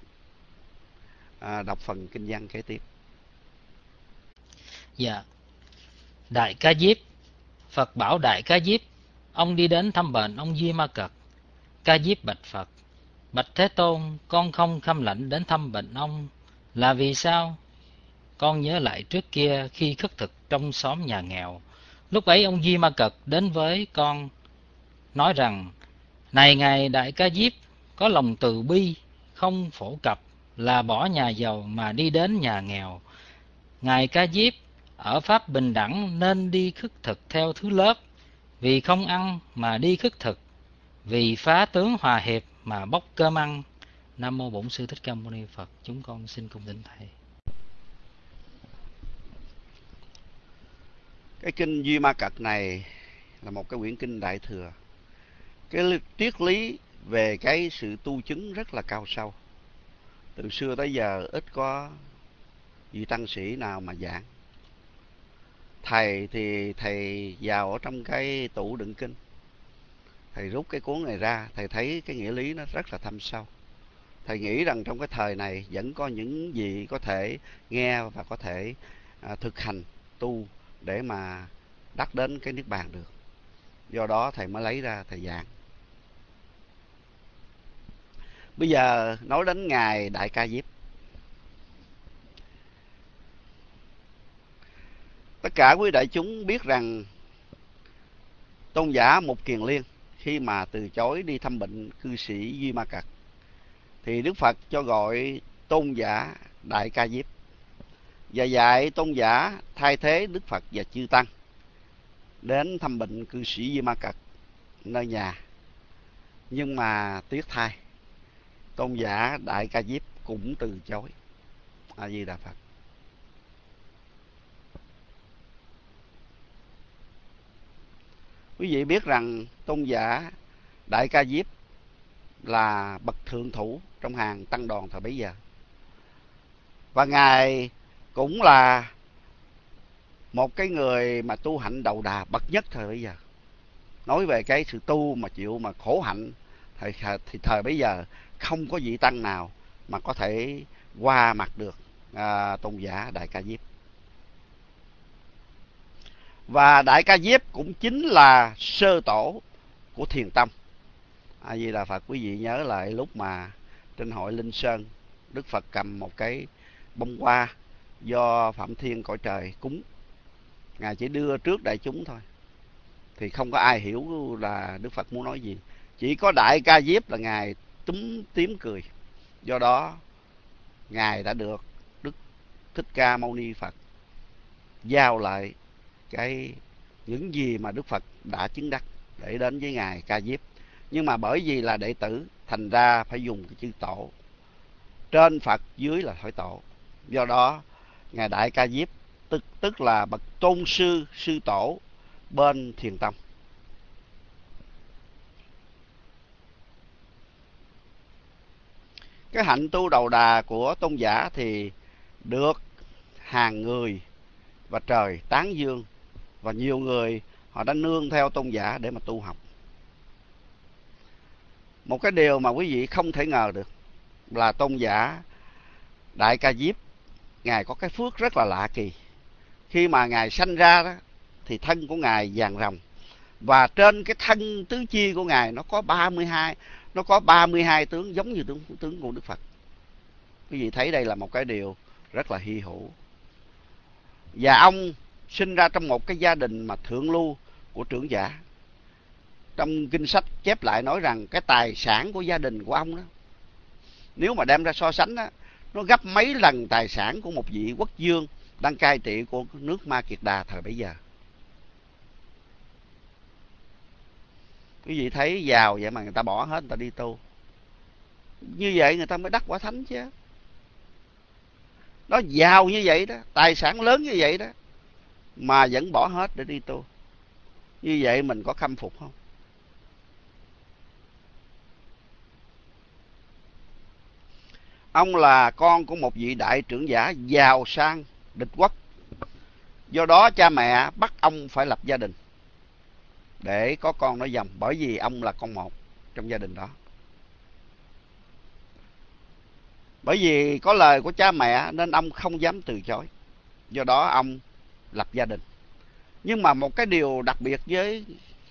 à, đọc phần kinh văn kế tiếp. Dạ. Đại Ca Diếp. Phật bảo Đại Ca Diếp, ông đi đến thăm bệnh ông Di Ma Cật. Ca Diếp bạch Phật: bạch Thế Tôn, con không khâm lãnh đến thăm bệnh ông là vì sao? Con nhớ lại trước kia khi khất thực trong xóm nhà nghèo, lúc ấy ông Di Ma Cật đến với con nói rằng: này ngài Đại Ca Diếp, có lòng từ bi, không phổ cập là bỏ nhà giàu mà đi đến nhà nghèo. Ngài Ca Diếp, ở pháp bình đẳng nên đi khất thực theo thứ lớp, vì không ăn mà đi khất thực, vì phá tướng hòa hiệp mà bốc cơm ăn. Nam mô Bổn Sư Thích Ca Mâu Ni Phật. Chúng con xin cung kính thầy. Cái kinh Di Ma Cật này là một cái quyển kinh Đại Thừa. Cái triết lý về cái sự tu chứng rất là cao sâu. Từ xưa tới giờ ít có vị tăng sĩ nào mà giảng. Thầy thì thầy vào ở trong cái tủ đựng kinh, thầy rút cái cuốn này ra, thầy thấy cái nghĩa lý nó rất là thâm sâu. Thầy nghĩ rằng trong cái thời này vẫn có những gì có thể nghe và có thể à, thực hành tu để mà đắc đến cái niết bàn được. Do đó thầy mới lấy ra thầy giảng. Bây giờ nói đến ngài Đại Ca Diếp. Tất cả quý đại chúng biết rằng tôn giả Một Kiền Liên khi mà từ chối đi thăm bệnh cư sĩ Di Ma Cật thì Đức Phật cho gọi tôn giả Đại Ca Diếp và dạy tôn giả thay thế Đức Phật và chư tăng đến thăm bệnh cư sĩ Di Ma Cật nơi nhà. Nhưng mà tiếc thay, tôn giả Đại Ca Diếp cũng từ chối. A Di Đà Phật. Quý vị biết rằng tôn giả Đại Ca Diếp là bậc thượng thủ trong hàng tăng đoàn thời bấy giờ, và ngài cũng là một cái người mà tu hạnh đầu đà bậc nhất thời bấy giờ. Nói về cái sự tu mà chịu mà khổ hạnh thì, thì thời bấy giờ không có vị tăng nào mà có thể qua mặt được à, tôn giả Đại Ca Diếp. Và Đại Ca Diếp cũng chính là sơ tổ của Thiền Tông. A Di Đà Phật. Quý vị nhớ lại lúc mà trên hội Linh Sơn, Đức Phật cầm một cái bông hoa do Phạm Thiên cõi trời cúng, ngài chỉ đưa trước đại chúng thôi, thì không có ai hiểu là Đức Phật muốn nói gì. Chỉ có Đại Ca Diếp là ngài túm tím cười. Do đó ngài đã được Đức Thích Ca Mâu Ni Phật giao lại cái những gì mà Đức Phật đã chứng đắc để đến với ngài Ca Diếp. Nhưng mà bởi vì là đệ tử, thành ra phải dùng cái chữ tổ. Trên Phật, dưới là hỏi tổ. Do đó ngài Đại Ca Diếp tức tức là bậc tôn sư, sư tổ bên Thiền Tông. Cái hạnh tu đầu đà của tôn giả thì được hàng người và trời tán dương, và nhiều người họ đã nương theo tôn giả để mà tu học. Một cái điều mà quý vị không thể ngờ được là tôn giả Đại Ca Diếp, ngài có cái phước rất là lạ kỳ. Khi mà ngài sanh ra đó thì thân của ngài vàng ròng, và trên cái thân tứ chi của ngài nó có ba mươi hai nó có ba mươi hai tướng giống như tướng tướng của Đức Phật. Quý vị thấy đây là một cái điều rất là hy hữu. Và ông sinh ra trong một cái gia đình mà thượng lưu của trưởng giả. Trong kinh sách chép lại nói rằng cái tài sản của gia đình của ông đó, nếu mà đem ra so sánh đó, nó gấp mấy lần tài sản của một vị quốc vương đang cai trị của nước Ma Kiệt Đà thời bấy giờ. Quý vị thấy giàu vậy mà người ta bỏ hết, người ta đi tu. Như vậy người ta mới đắc quả thánh chứ. Nó giàu như vậy đó, tài sản lớn như vậy đó, mà vẫn bỏ hết để đi tu. Như vậy mình có khâm phục không? Ông là con của một vị đại trưởng giả giàu sang địch quốc. Do đó cha mẹ bắt ông phải lập gia đình để có con nối dòng, bởi vì ông là con một trong gia đình đó. Bởi vì có lời của cha mẹ nên ông không dám từ chối. Do đó ông lập gia đình. Nhưng mà một cái điều đặc biệt với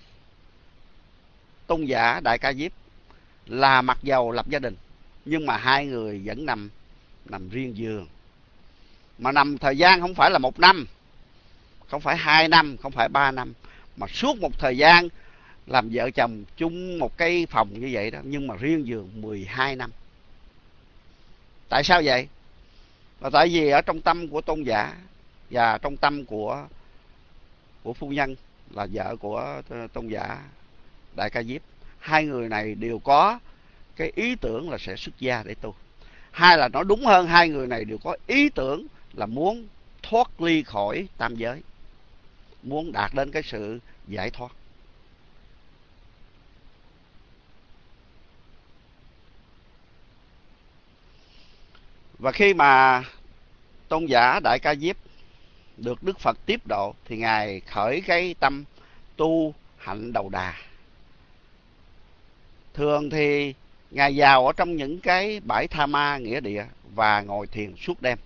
tôn giả Đại Ca Diếp là mặc dầu lập gia đình, nhưng mà hai người vẫn nằm nằm riêng giường. Mà nằm thời gian không phải là một năm, không phải hai năm, không phải ba năm, mà suốt một thời gian làm vợ chồng chung một cái phòng như vậy đó, nhưng mà riêng giường mười hai năm. Tại sao vậy? Là tại vì ở trong tâm của tôn giả và trong tâm của của phu nhân là vợ của tôn giả Đại Ca Diếp, hai người này đều có cái ý tưởng là sẽ xuất gia để tu. Hai là nói đúng hơn, hai người này đều có ý tưởng là muốn thoát ly khỏi tam giới, muốn đạt đến cái sự giải thoát. Và khi mà tôn giả Đại Ca Diếp được Đức Phật tiếp độ thì ngài khởi cái tâm tu hạnh đầu đà. Thường thì ngài vào ở trong những cái bãi tha ma nghĩa địa và ngồi thiền suốt đêm.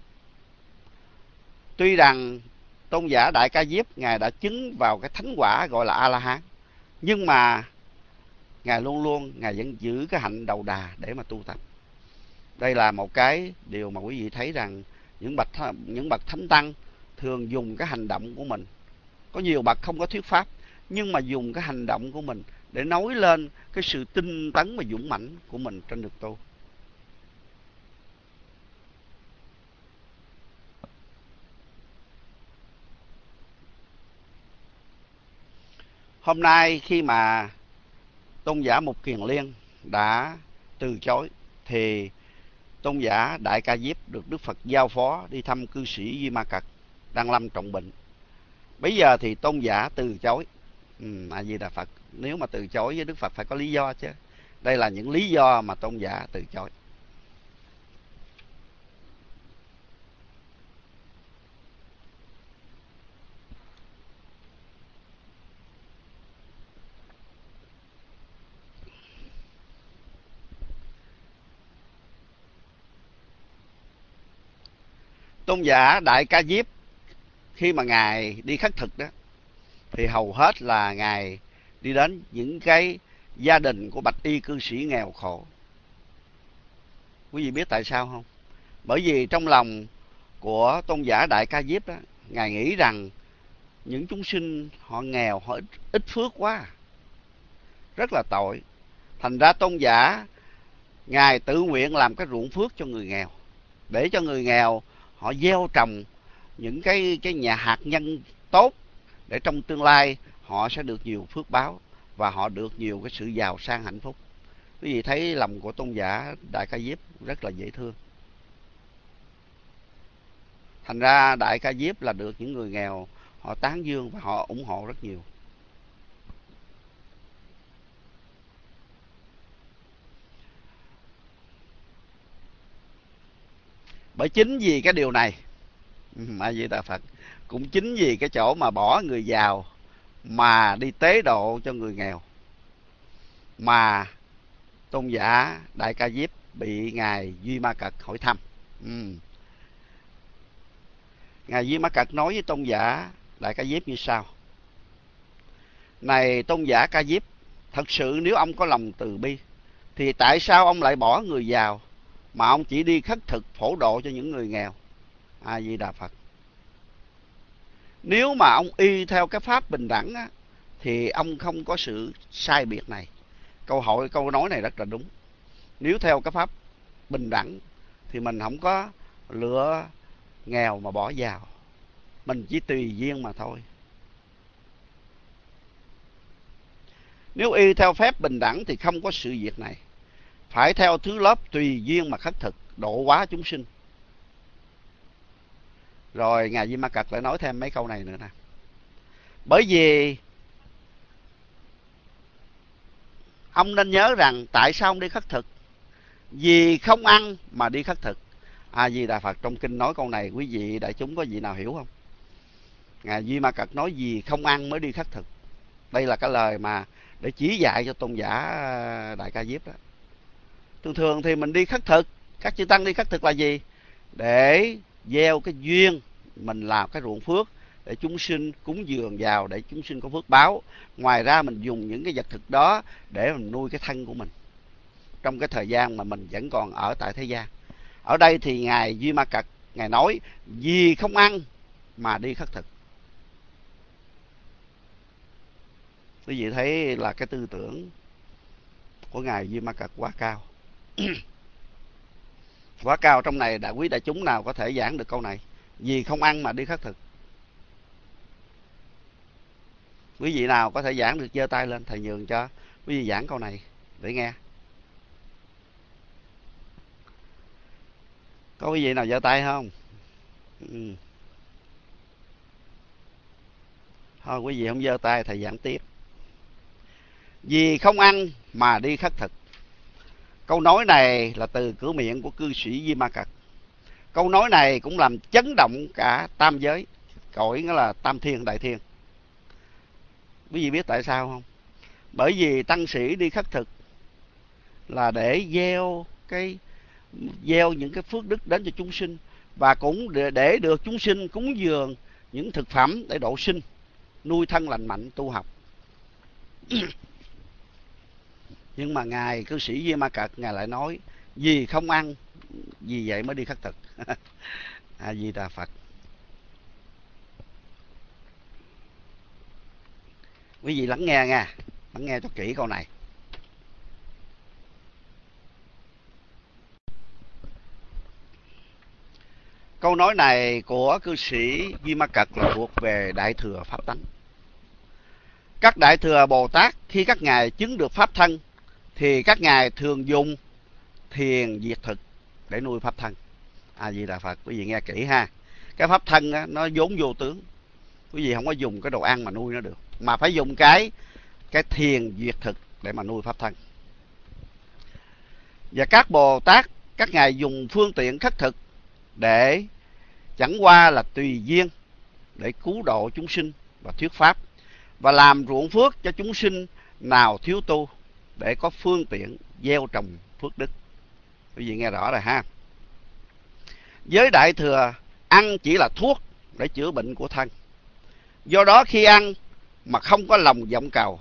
Tuy rằng tôn giả Đại Ca Diếp ngài đã chứng vào cái thánh quả gọi là A La Hán, nhưng mà ngài luôn luôn ngài vẫn giữ cái hạnh đầu đà để mà tu tập. Đây là một cái điều mà quý vị thấy rằng những bậc những bậc thánh tăng thường dùng cái hành động của mình. Có nhiều bậc không có thuyết pháp, nhưng mà dùng cái hành động của mình để nói lên cái sự tinh tấn và dũng mãnh của mình trên đường tu. Hôm nay khi mà tôn giả Mục Kiền Liên đã từ chối thì tôn giả Đại Ca Diếp được Đức Phật giao phó đi thăm cư sĩ Di Ma Cật đang lâm trọng bệnh. Bây giờ thì tôn giả từ chối Ừ, A Di Đà Phật. Nếu mà từ chối với Đức Phật phải có lý do chứ. Đây là những lý do mà tôn giả từ chối. Tôn giả Đại Ca Diếp khi mà ngài đi khất thực đó thì hầu hết là ngài đi đến những cái gia đình của bạch y cư sĩ nghèo khổ. Quý vị biết tại sao không? Bởi vì trong lòng của tôn giả Đại Ca Diếp đó, ngài nghĩ rằng những chúng sinh họ nghèo, họ ít, ít phước quá, rất là tội. Thành ra tôn giả ngài tự nguyện làm cái ruộng phước cho người nghèo, để cho người nghèo họ gieo trồng những cái cái nhà hạt nhân tốt, để trong tương lai họ sẽ được nhiều phước báo và họ được nhiều cái sự giàu sang hạnh phúc. Quý vị thấy lòng của tôn giả Đại Ca Diếp rất là dễ thương. Thành ra Đại Ca Diếp là được những người nghèo họ tán dương và họ ủng hộ rất nhiều. Bởi chính vì cái điều này, A Di Đà Phật, cũng chính vì cái chỗ mà bỏ người giàu mà đi tế độ cho người nghèo, mà tôn giả Đại Ca Diếp bị ngài Duy Ma Cật hỏi thăm. Ừ. Ngài Duy Ma Cật nói với tôn giả Đại Ca Diếp như sau: này tôn giả Ca Diếp, thật sự nếu ông có lòng từ bi thì tại sao ông lại bỏ người giàu mà ông chỉ đi khất thực phổ độ cho những người nghèo? A Di Đà Phật. Nếu mà ông y theo cái pháp bình đẳng á, thì ông không có sự sai biệt này. Câu hỏi câu nói này rất là đúng. Nếu theo cái pháp bình đẳng thì mình không có lựa nghèo mà bỏ giàu, mình chỉ tùy duyên mà thôi. Nếu y theo phép bình đẳng thì không có sự việc này, phải theo thứ lớp tùy duyên mà khất thực độ hóa chúng sinh. Rồi ngài Di Ma Cật lại nói thêm mấy câu này nữa nè: bởi vì ông nên nhớ rằng tại sao ông đi khất thực? Vì không ăn mà đi khất thực. A Di Đà Phật. Trong kinh nói câu này, quý vị đại chúng có vị nào hiểu không? Ngài Duy Ma Cật nói vì không ăn mới đi khất thực. Đây là cái lời mà để chỉ dạy cho tôn giả Đại Ca Diếp đó. Thường thường thì mình đi khất thực, các chư tăng đi khất thực là gì? Để gieo cái duyên, mình làm cái ruộng phước để chúng sinh cúng dường vào, để chúng sinh có phước báo. Ngoài ra mình dùng những cái vật thực đó để mình nuôi cái thân của mình trong cái thời gian mà mình vẫn còn ở tại thế gian. Ở đây thì ngài Duy Ma Cật ngài nói vì không ăn mà đi khất thực. Quý vị thấy là cái tư tưởng của ngài Duy Ma Cật quá cao. Quá cao. Trong này đại quý đại chúng nào có thể giảng được câu này? Vì không ăn mà đi khất thực. Quý vị nào có thể giảng được giơ tay lên, thầy nhường cho quý vị giảng câu này để nghe. Có quý vị nào giơ tay không? Ừ. Thôi quý vị không giơ tay, thầy giảng tiếp. Vì không ăn mà đi khất thực. Câu nói này là từ cửa miệng của cư sĩ Di Ma Cật. Câu nói này cũng làm chấn động cả tam giới, cõi nghĩa là tam thiên đại thiên. Quý vị biết tại sao không? Bởi vì tăng sĩ đi khất thực là để gieo cái gieo những cái phước đức đến cho chúng sinh, và cũng để, để được chúng sinh cúng dường những thực phẩm để độ sinh, nuôi thân lành mạnh, tu học. Nhưng mà ngài cư sĩ Di Ma Cật ngài lại nói vì không ăn, vì vậy mới đi khất thực. A Di Đà Phật. Quý vị lắng nghe nha, lắng nghe cho kỹ câu này. Câu nói này của cư sĩ Di Ma Cật là thuộc về Đại Thừa Pháp Tánh. Các Đại Thừa Bồ Tát khi các ngài chứng được Pháp thân thì các ngài thường dùng thiền diệt thực để nuôi Pháp thân. A Di Đà Phật. Quý vị nghe kỹ ha. Cái Pháp thân á, nó vốn vô tướng. Quý vị không có dùng cái đồ ăn mà nuôi nó được. mà phải dùng cái cái thiền duyệt thực để mà nuôi pháp thân. Và các Bồ Tát, các ngài dùng phương tiện khất thực để chẳng qua là tùy duyên để cứu độ chúng sinh và thuyết pháp, và làm ruộng phước cho chúng sinh nào thiếu tu, để có phương tiện gieo trồng phước đức. Quý vị nghe rõ rồi ha. Với Đại Thừa, ăn chỉ là thuốc để chữa bệnh của thân. Do đó khi ăn mà không có lòng vọng cầu,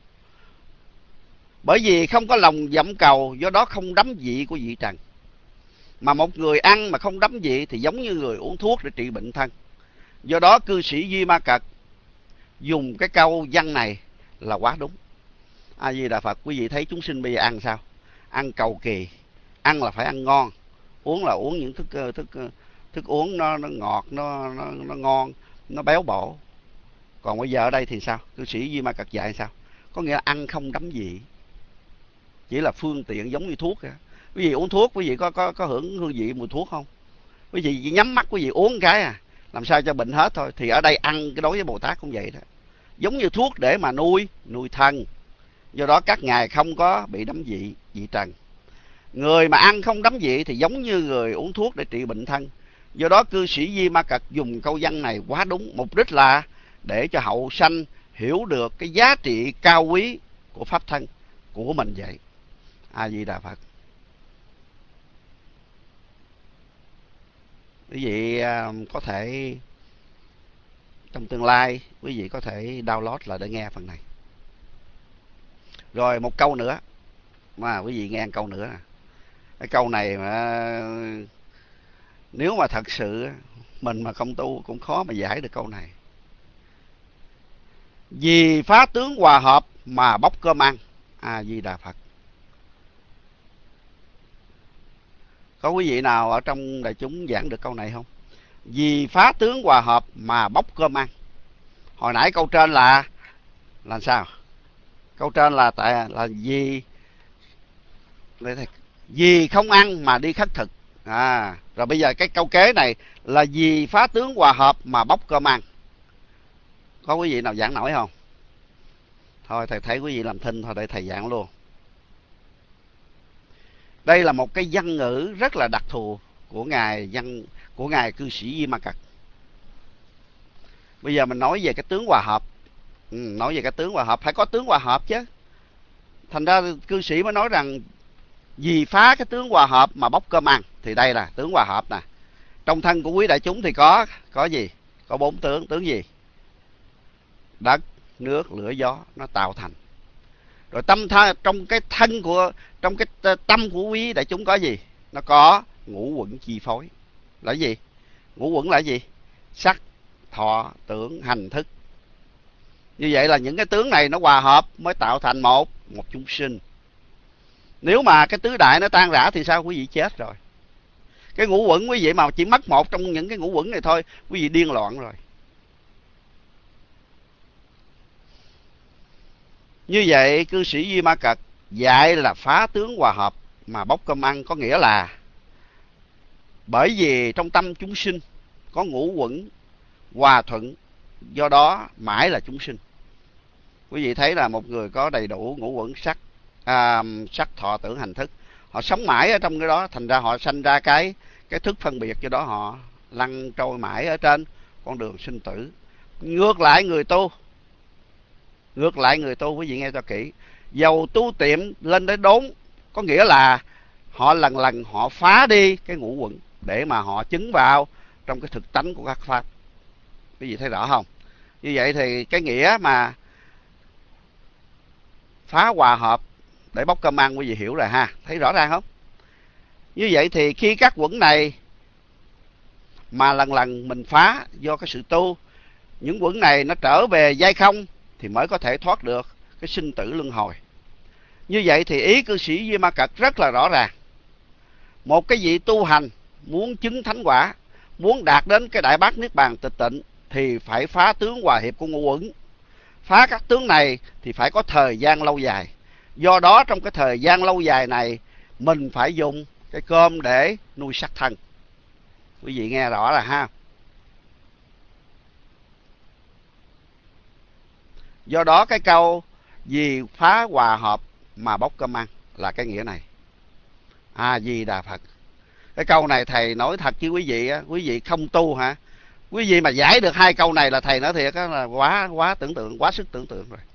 bởi vì không có lòng vọng cầu, do đó không đắm vị của vị trần. Mà một người ăn mà không đắm vị thì giống như người uống thuốc để trị bệnh thân. Do đó cư sĩ Duy Ma Cật dùng cái câu văn này là quá đúng. A Di Đà Phật. Quý vị thấy chúng sinh bây giờ ăn sao? Ăn cầu kỳ, ăn là phải ăn ngon, uống là uống những thức thức thức uống nó nó ngọt, nó nó nó ngon, nó béo bổ. Còn bây giờ ở đây thì sao? Cư sĩ Duy Ma Cật dạy sao? Có nghĩa là ăn không đắm vị, chỉ là phương tiện giống như thuốc. Quý vị uống thuốc, quý vị có có có hưởng hương vị mùi thuốc không? Quý vị chỉ nhắm mắt quý vị uống cái à, làm sao cho bệnh hết thôi. Thì ở đây ăn cái đối với Bồ Tát cũng vậy đó, giống như thuốc để mà nuôi nuôi thân. Do đó các ngài không có bị đắm vị vị trần. Người mà ăn không đắm vị thì giống như người uống thuốc để trị bệnh thân. Do đó cư sĩ Duy Ma Cật dùng câu văn này quá đúng, mục đích là để cho hậu sanh hiểu được cái giá trị cao quý của pháp thân của mình vậy. A Di Đà Phật. Quý vị có thể trong tương lai quý vị có thể download lại để nghe phần này. Rồi một câu nữa mà quý vị nghe một câu nữa nè. Cái câu này mà nếu mà thật sự mình mà không tu cũng khó mà giải được câu này. Vì phá tướng hòa hợp mà bóc cơm ăn. A Di Đà Phật. Có quý vị nào ở trong đại chúng giảng được câu này không? Vì phá tướng hòa hợp mà bóc cơm ăn. Hồi nãy câu trên là là sao? Câu trên là tại là vì vì không ăn mà đi khất thực. À, rồi bây giờ cái câu kế này là vì phá tướng hòa hợp mà bóc cơm ăn. Có quý vị nào giảng nổi không? Thôi thầy thấy quý vị làm thinh thôi để thầy giảng luôn. Đây là một cái văn ngữ rất là đặc thù của ngài văn của ngài cư sĩ Duy Ma Cật. Bây giờ mình nói về cái tướng hòa hợp. Ừ, nói về cái tướng hòa hợp, phải có tướng hòa hợp chứ. Thành ra cư sĩ mới nói rằng vì phá cái tướng hòa hợp mà bóc cơm ăn. Thì đây là tướng hòa hợp nè. Trong thân của quý đại chúng thì có có gì? Có bốn tướng. Tướng gì? Đất, nước, lửa, gió nó tạo thành. Rồi tâm tha, trong cái thân của trong cái tâm của quý đại chúng có gì? Nó có ngũ uẩn chi phối. Là gì? Ngũ uẩn là gì? Sắc, thọ, tưởng, hành, thức. Như vậy là những cái tướng này nó hòa hợp mới tạo thành một một chúng sinh. Nếu mà cái tứ đại nó tan rã thì sao? Quý vị chết rồi. Cái ngũ uẩn quý vị mà chỉ mất một trong những cái ngũ uẩn này thôi, quý vị điên loạn rồi. Như vậy cư sĩ Duy Ma Cật dạy là phá tướng hòa hợp mà bóc cơm ăn, có nghĩa là bởi vì trong tâm chúng sinh có ngũ uẩn hòa thuận, do đó mãi là chúng sinh. Quý vị thấy là một người có đầy đủ ngũ uẩn sắc, à, sắc thọ tưởng hành thức, họ sống mãi ở trong cái đó, thành ra họ sanh ra cái cái thức phân biệt, do đó họ lăn trôi mãi ở trên con đường sinh tử. Ngược lại người tu, ngược lại người tu, quý vị nghe cho kỹ, dầu tu tiệm lên đến đốn, có nghĩa là họ lần lần họ phá đi cái ngũ uẩn để mà họ chứng vào trong cái thực tánh của các pháp. Quý vị thấy rõ không? Như vậy thì cái nghĩa mà phá hòa hợp để bóc cơm ăn quý vị hiểu rồi ha, thấy rõ ràng không? Như vậy thì khi các uẩn này mà lần lần mình phá do cái sự tu, những uẩn này nó trở về giai không thì mới có thể thoát được cái sinh tử luân hồi. Như vậy thì ý cư sĩ Duy Ma Cật rất là rõ ràng. Một cái vị tu hành muốn chứng thánh quả, muốn đạt đến cái đại bát niết bàn tịch tịnh thì phải phá tướng hòa hiệp của ngũ uẩn. Phá các tướng này thì phải có thời gian lâu dài. Do đó trong cái thời gian lâu dài này mình phải dùng cái cơm để nuôi sắc thân. Quý vị nghe rõ là ha. Do đó cái câu vì phá hòa hợp mà bốc cơm ăn là cái nghĩa này. A Di Đà Phật. Cái câu này thầy nói thật với quý vị á, quý vị không tu hả, quý vị mà giải được hai câu này là thầy nói thiệt á, là quá quá tưởng tượng, quá sức tưởng tượng rồi.